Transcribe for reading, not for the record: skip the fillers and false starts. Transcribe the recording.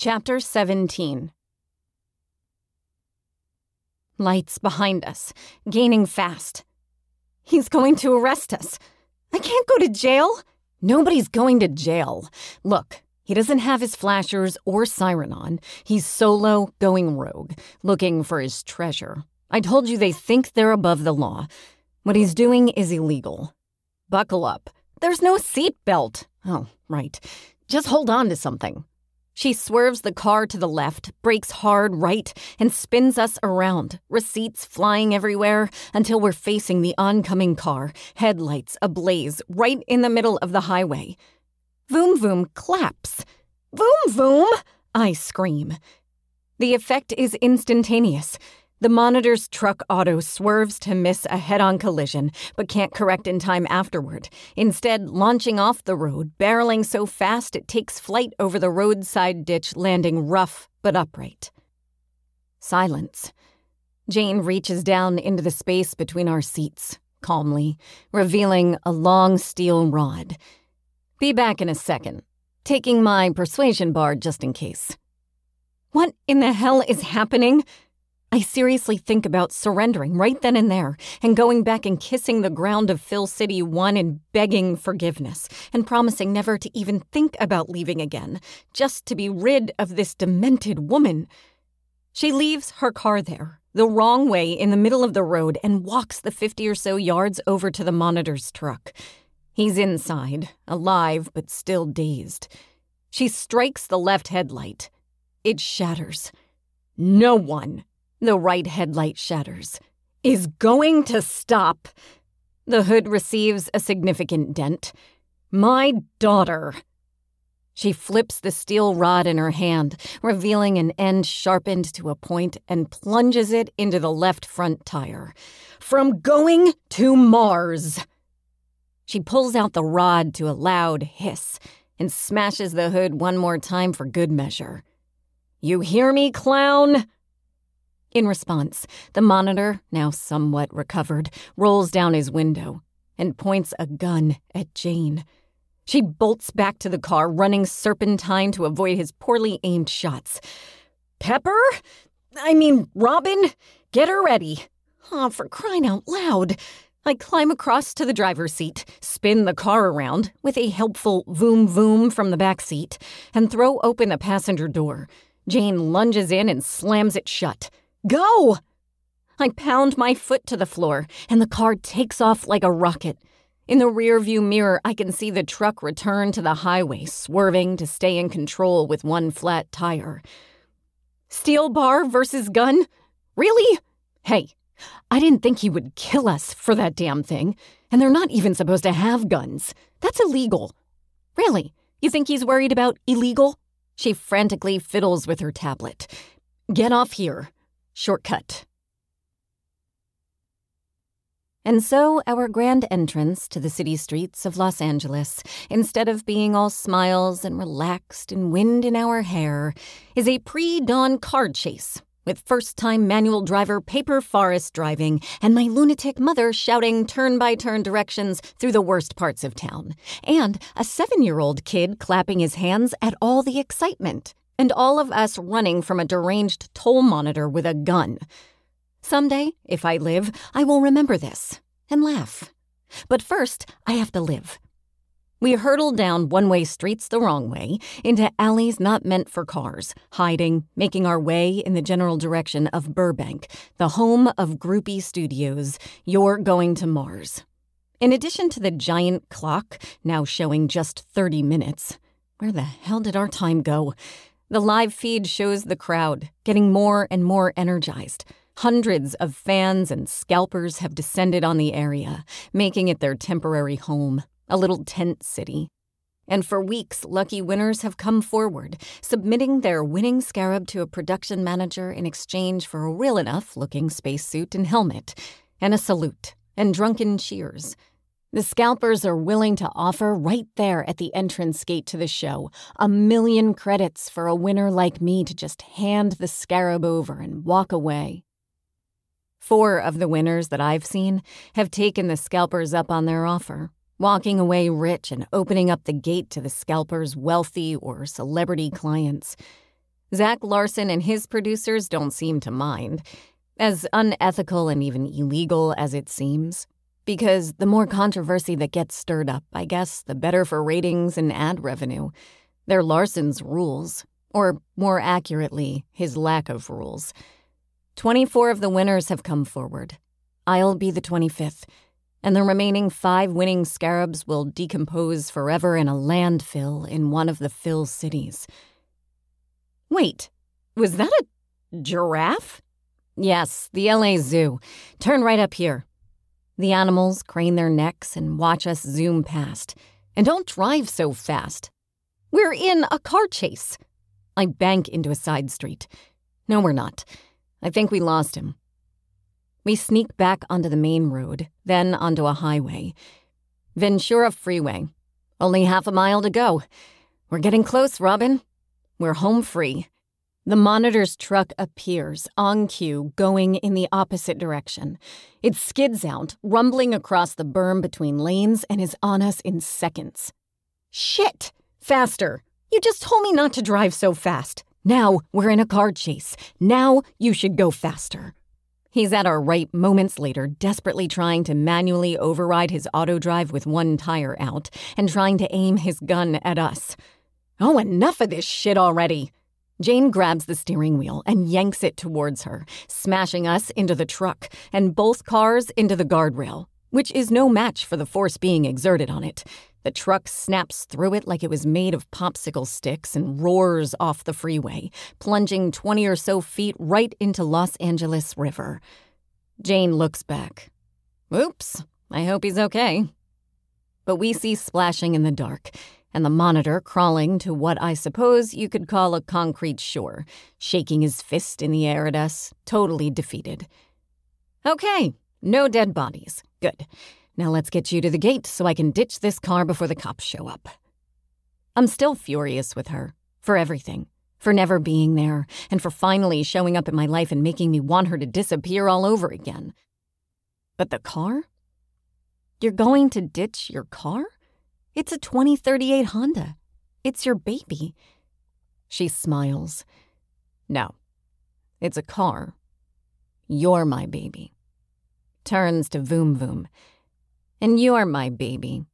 Chapter 17. Lights behind us, gaining fast. He's going to arrest us. I can't go to jail. Nobody's going to jail. Look, he doesn't have his flashers or siren on. He's solo, going rogue, looking for his treasure. I told you they think they're above the law. What he's doing is illegal. Buckle up. There's no seatbelt. Oh, right. Just hold on to something. She swerves the car to the left, brakes hard right, and spins us around, receipts flying everywhere until we're facing the oncoming car, headlights ablaze right in the middle of the highway. Voom voom claps. Voom voom! I scream. The effect is instantaneous. The Monitor's truck auto swerves to miss a head-on collision, but can't correct in time afterward, instead launching off the road, barreling so fast it takes flight over the roadside ditch, landing rough but upright. Silence. Jane reaches down into the space between our seats, calmly, revealing a long steel rod. Be back in a second, taking my persuasion bar just in case. What in the hell is happening? I seriously think about surrendering right then and there and going back and kissing the ground of Phil City 1 and begging forgiveness and promising never to even think about leaving again, just to be rid of this demented woman. She leaves her car there, the wrong way in the middle of the road, and walks the 50 or so yards over to the Monitor's truck. He's inside, alive but still dazed. She strikes the left headlight. It shatters. No one, the right headlight shatters, is going to stop. The hood receives a significant dent. My daughter. She flips the steel rod in her hand, revealing an end sharpened to a point, and plunges it into the left front tire. From going to Mars. She pulls out the rod to a loud hiss and smashes the hood one more time for good measure. You hear me, clown? In response, the Monitor, now somewhat recovered, rolls down his window and points a gun at Jane. She bolts back to the car, running serpentine to avoid his poorly aimed shots. Robin, get her ready. Oh, for crying out loud. I climb across to the driver's seat, spin the car around with a helpful voom voom from the back seat, and throw open the passenger door. Jane lunges in and slams it shut. Go! I pound my foot to the floor, and the car takes off like a rocket. In the rearview mirror, I can see the truck return to the highway, swerving to stay in control with one flat tire. Steel bar versus gun? Really? Hey, I didn't think he would kill us for that damn thing, and they're not even supposed to have guns. That's illegal. Really? You think he's worried about illegal? She frantically fiddles with her tablet. Get off here. Shortcut. And so our grand entrance to the city streets of Los Angeles, instead of being all smiles and relaxed and wind in our hair, is a pre-dawn car chase with first-time manual driver Paper Forest driving and my lunatic mother shouting turn-by-turn directions through the worst parts of town, and a 7-year-old kid clapping his hands at all the excitement, and all of us running from a deranged toll monitor with a gun. Someday, if I live, I will remember this and laugh. But first, I have to live. We hurtle down one-way streets the wrong way into alleys not meant for cars, hiding, making our way in the general direction of Burbank, the home of Groupie Studios. You're going to Mars. In addition to the giant clock, now showing just 30 minutes, where the hell did our time go? The live feed shows the crowd, getting more and more energized. Hundreds of fans and scalpers have descended on the area, making it their temporary home, a little tent city. And for weeks, lucky winners have come forward, submitting their winning scarab to a production manager in exchange for a real enough-looking spacesuit and helmet, and a salute, and drunken cheers. The scalpers are willing to offer right there at the entrance gate to the show 1 million credits for a winner like me to just hand the scarab over and walk away. 4 of the winners that I've seen have taken the scalpers up on their offer, walking away rich and opening up the gate to the scalpers' wealthy or celebrity clients. Zach Larson and his producers don't seem to mind, as unethical and even illegal as it seems. Because the more controversy that gets stirred up, I guess, the better for ratings and ad revenue. They're Larson's rules, or more accurately, his lack of rules. 24 of the winners have come forward. I'll be the 25th, and the remaining 5 winning scarabs will decompose forever in a landfill in one of the Phil cities. Wait, was that a giraffe? Yes, the LA Zoo. Turn right up here. The animals crane their necks and watch us zoom past. And don't drive so fast. We're in a car chase. I bank into a side street. No, we're not. I think we lost him. We sneak back onto the main road, then onto a highway. Ventura Freeway. Only half a mile to go. We're getting close, Robin. We're home free. The monitor's truck appears, on cue, going in the opposite direction. It skids out, rumbling across the berm between lanes, and is on us in seconds. Shit! Faster! You just told me not to drive so fast. Now we're in a car chase. Now you should go faster. He's at our right moments later, desperately trying to manually override his autodrive with one tire out, and trying to aim his gun at us. Oh, enough of this shit already! Jane grabs the steering wheel and yanks it towards her, smashing us into the truck and both cars into the guardrail, which is no match for the force being exerted on it. The truck snaps through it like it was made of popsicle sticks and roars off the freeway, plunging 20 or so feet right into Los Angeles River. Jane looks back. Oops, I hope he's okay. But we see splashing in the dark, and the monitor crawling to what I suppose you could call a concrete shore, shaking his fist in the air at us, totally defeated. Okay, no dead bodies. Good. Now let's get you to the gate so I can ditch this car before the cops show up. I'm still furious with her, for everything, for never being there, and for finally showing up in my life and making me want her to disappear all over again. But the car? You're going to ditch your car? It's a 2038 Honda. It's your baby. She smiles. No, it's a car. You're my baby. Turns to Voom Voom. And you're my baby.